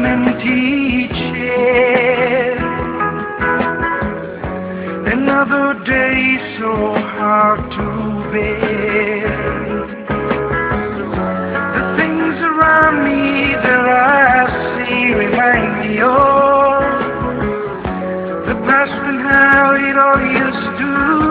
empty chair. Another day so hard to bear. The things around me that I see remind me of the past and how it all used to